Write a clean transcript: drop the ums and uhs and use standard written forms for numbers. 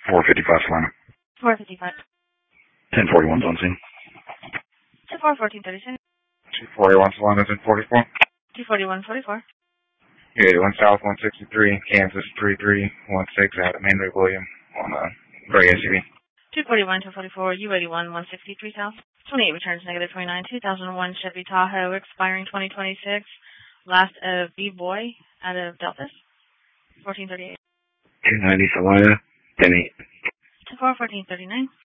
455 Solana. 455. 1041's on scene. 24 1436. 241 Solana, 1044. 241 44. 281 South 163, Kansas 3316 out of Henry William on a gray SUV. 241 244, U81 163 South. 28 returns negative 29. 2001 Chevy Tahoe expiring 2026. Last of B-Boy out of Deltas. 1438. 290 Solana, 108. 24 1439.